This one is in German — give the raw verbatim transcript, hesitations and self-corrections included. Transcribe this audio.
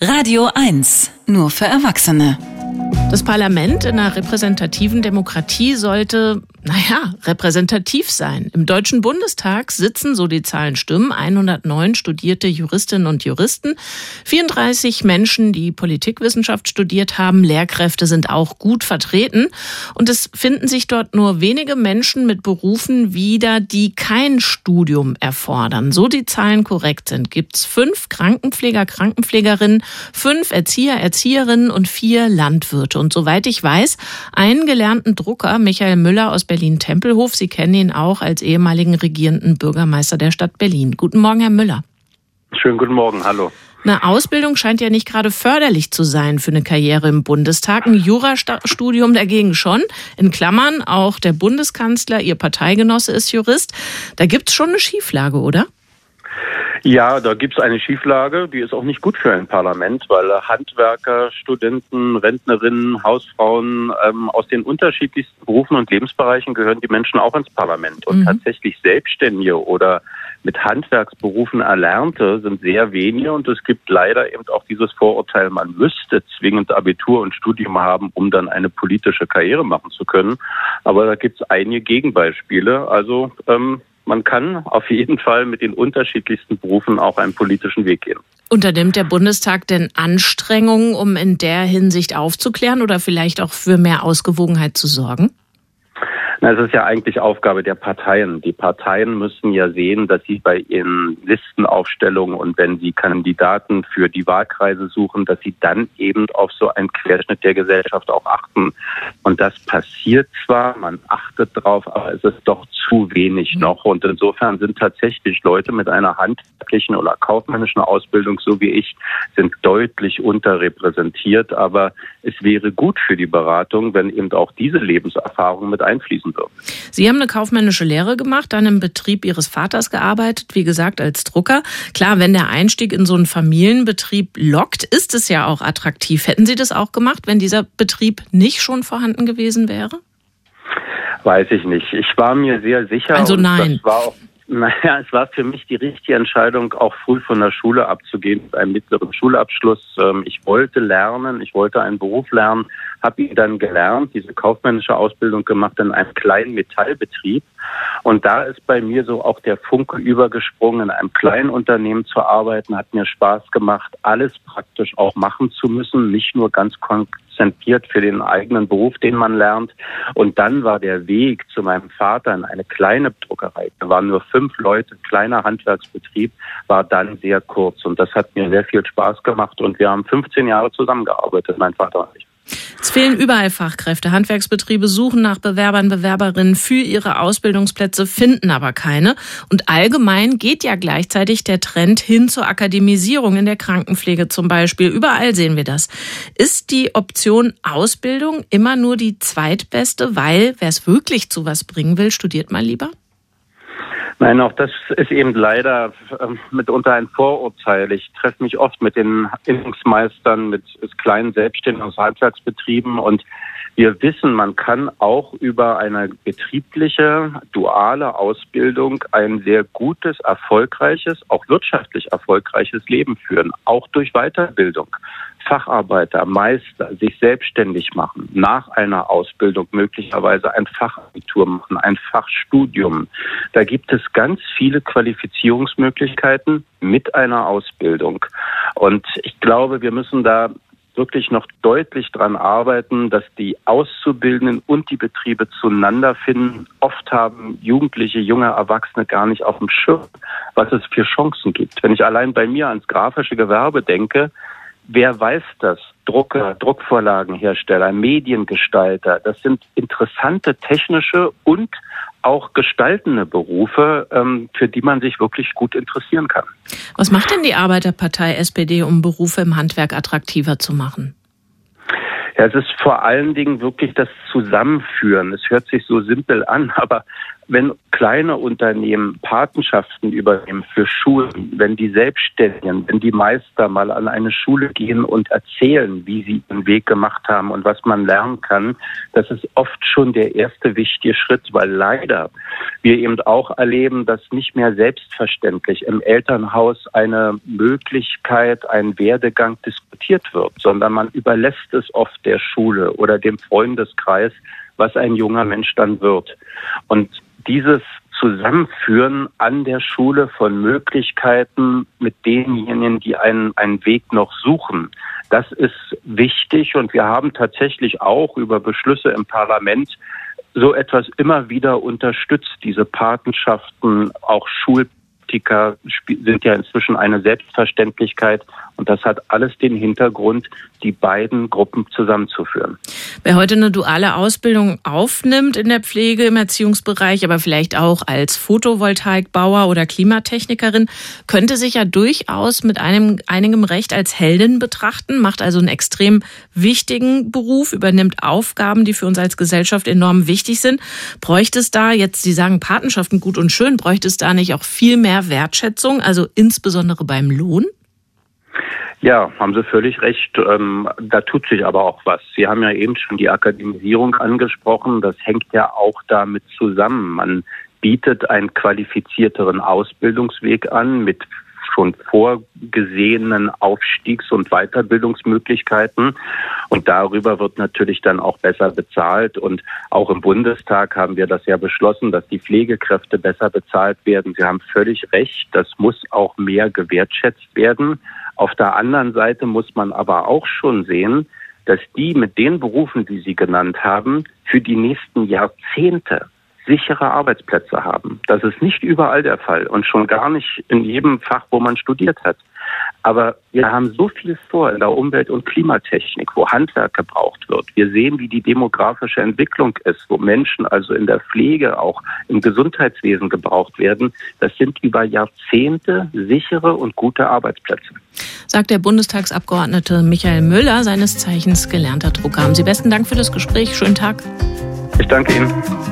Radio eins, nur für Erwachsene. Das Parlament in einer repräsentativen Demokratie sollte, naja, repräsentativ sein. Im Deutschen Bundestag sitzen, so die Zahlen stimmen, hundertneun studierte Juristinnen und Juristen, vierunddreißig Menschen, die Politikwissenschaft studiert haben, Lehrkräfte sind auch gut vertreten. Und es finden sich dort nur wenige Menschen mit Berufen wieder, die kein Studium erfordern. So die Zahlen korrekt sind, gibt es fünf Krankenpfleger, Krankenpflegerinnen, fünf Erzieher, Erzieherinnen und vier Landwirte. Und soweit ich weiß, einen gelernten Drucker, Michael Müller aus Berlin-Tempelhof. Sie kennen ihn auch als ehemaligen regierenden Bürgermeister der Stadt Berlin. Guten Morgen, Herr Müller. Schönen guten Morgen, hallo. Eine Ausbildung scheint ja nicht gerade förderlich zu sein für eine Karriere im Bundestag. Ein Jurastudium dagegen schon. In Klammern, auch der Bundeskanzler, Ihr Parteigenosse ist Jurist. Da gibt's schon eine Schieflage, oder? Ja, da gibt's eine Schieflage, die ist auch nicht gut für ein Parlament, weil Handwerker, Studenten, Rentnerinnen, Hausfrauen ähm, aus den unterschiedlichsten Berufen und Lebensbereichen gehören die Menschen auch ins Parlament. Und mhm. tatsächlich Selbstständige oder mit Handwerksberufen Erlernte sind sehr wenige. Und es gibt leider eben auch dieses Vorurteil, man müsste zwingend Abitur und Studium haben, um dann eine politische Karriere machen zu können. Aber da gibt's einige Gegenbeispiele. Also ähm, man kann auf jeden Fall mit den unterschiedlichsten Berufen auch einen politischen Weg gehen. Unternimmt der Bundestag denn Anstrengungen, um in der Hinsicht aufzuklären oder vielleicht auch für mehr Ausgewogenheit zu sorgen? Es ist ja eigentlich Aufgabe der Parteien. Die Parteien müssen ja sehen, dass sie bei ihren Listenaufstellungen und wenn sie Kandidaten für die Wahlkreise suchen, dass sie dann eben auf so einen Querschnitt der Gesellschaft auch achten. Und das passiert zwar, man achtet drauf, aber es ist doch zu wenig noch. Und insofern sind tatsächlich Leute mit einer handwerklichen oder kaufmännischen Ausbildung, so wie ich, sind deutlich unterrepräsentiert. Aber es wäre gut für die Beratung, wenn eben auch diese Lebenserfahrung mit einfließen. Sie haben eine kaufmännische Lehre gemacht, dann im Betrieb Ihres Vaters gearbeitet, wie gesagt, als Drucker. Klar, wenn der Einstieg in so einen Familienbetrieb lockt, ist es ja auch attraktiv. Hätten Sie das auch gemacht, wenn dieser Betrieb nicht schon vorhanden gewesen wäre? Weiß ich nicht. Ich war mir sehr sicher. Also nein. Und das war auch Naja, es war für mich die richtige Entscheidung, auch früh von der Schule abzugehen, mit einem mittleren Schulabschluss. Ich wollte lernen, ich wollte einen Beruf lernen, habe ihn dann gelernt, diese kaufmännische Ausbildung gemacht in einem kleinen Metallbetrieb. Und da ist bei mir so auch der Funke übergesprungen, in einem kleinen Unternehmen zu arbeiten, hat mir Spaß gemacht, alles praktisch auch machen zu müssen, nicht nur ganz konzentriert für den eigenen Beruf, den man lernt. Und dann war der Weg zu meinem Vater in eine kleine Druckerei. Da waren nur fünf Leute, kleiner Handwerksbetrieb, war dann sehr kurz. Und das hat mir sehr viel Spaß gemacht. Und wir haben fünfzehn Jahre zusammengearbeitet, mein Vater und ich. Es fehlen überall Fachkräfte. Handwerksbetriebe suchen nach Bewerbern, Bewerberinnen für ihre Ausbildungsplätze, finden aber keine. Und allgemein geht ja gleichzeitig der Trend hin zur Akademisierung in der Krankenpflege zum Beispiel. Überall sehen wir das. Ist die Option Ausbildung immer nur die zweitbeste, weil wer es wirklich zu was bringen will, studiert mal lieber? Nein, auch das ist eben leider äh, mitunter ein Vorurteil. Ich treffe mich oft mit den Innungsmeistern, mit kleinen Selbstständigen aus Handwerksbetrieben und wir wissen, man kann auch über eine betriebliche, duale Ausbildung ein sehr gutes, erfolgreiches, auch wirtschaftlich erfolgreiches Leben führen, auch durch Weiterbildung. Facharbeiter, Meister, sich selbstständig machen, nach einer Ausbildung möglicherweise ein Fachabitur machen, ein Fachstudium. Da gibt es ganz viele Qualifizierungsmöglichkeiten mit einer Ausbildung. Und ich glaube, wir müssen da wirklich noch deutlich dran arbeiten, dass die Auszubildenden und die Betriebe zueinander finden. Oft haben Jugendliche, junge Erwachsene gar nicht auf dem Schirm, was es für Chancen gibt. Wenn ich allein bei mir ans grafische Gewerbe denke, wer weiß das? Drucker, Druckvorlagenhersteller, Mediengestalter, das sind interessante technische und auch gestaltende Berufe, für die man sich wirklich gut interessieren kann. Was macht denn die Arbeiterpartei S P D, um Berufe im Handwerk attraktiver zu machen? Ja, es ist vor allen Dingen wirklich das Zusammenführen. Es hört sich so simpel an, aber Wenn kleine Unternehmen Patenschaften übernehmen für Schulen, wenn die Selbstständigen, wenn die Meister mal an eine Schule gehen und erzählen, wie sie den Weg gemacht haben und was man lernen kann, das ist oft schon der erste wichtige Schritt, weil leider wir eben auch erleben, dass nicht mehr selbstverständlich im Elternhaus eine Möglichkeit, ein Werdegang diskutiert wird, sondern man überlässt es oft der Schule oder dem Freundeskreis, was ein junger Mensch dann wird. Und dieses Zusammenführen an der Schule von Möglichkeiten mit denjenigen, die einen, einen Weg noch suchen, das ist wichtig. Und wir haben tatsächlich auch über Beschlüsse im Parlament so etwas immer wieder unterstützt. Diese Patenschaften, auch Schulpraktika sind ja inzwischen eine Selbstverständlichkeit. Und das hat alles den Hintergrund, die beiden Gruppen zusammenzuführen. Wer heute eine duale Ausbildung aufnimmt in der Pflege, im Erziehungsbereich, aber vielleicht auch als Photovoltaikbauer oder Klimatechnikerin, könnte sich ja durchaus mit einem einigem Recht als Heldin betrachten, macht also einen extrem wichtigen Beruf, übernimmt Aufgaben, die für uns als Gesellschaft enorm wichtig sind. Bräuchte es da, jetzt Sie sagen Patenschaften gut und schön, bräuchte es da nicht auch viel mehr Wertschätzung, also insbesondere beim Lohn? Ja, haben Sie völlig recht. Ähm, da tut sich aber auch was. Sie haben ja eben schon die Akademisierung angesprochen. Das hängt ja auch damit zusammen. Man bietet einen qualifizierteren Ausbildungsweg an mit schon vorgesehenen Aufstiegs- und Weiterbildungsmöglichkeiten. Und darüber wird natürlich dann auch besser bezahlt. Und auch im Bundestag haben wir das ja beschlossen, dass die Pflegekräfte besser bezahlt werden. Sie haben völlig recht. Das muss auch mehr gewertschätzt werden. Auf der anderen Seite muss man aber auch schon sehen, dass die mit den Berufen, die Sie genannt haben, für die nächsten Jahrzehnte sichere Arbeitsplätze haben. Das ist nicht überall der Fall und schon gar nicht in jedem Fach, wo man studiert hat. Aber wir haben so viel vor in der Umwelt- und Klimatechnik, wo Handwerk gebraucht wird. Wir sehen, wie die demografische Entwicklung ist, wo Menschen also in der Pflege, auch im Gesundheitswesen gebraucht werden. Das sind über Jahrzehnte sichere und gute Arbeitsplätze. Sagt der Bundestagsabgeordnete Michael Müller, seines Zeichens gelernter Drucker. Haben Sie besten Dank für das Gespräch. Schönen Tag. Ich danke Ihnen.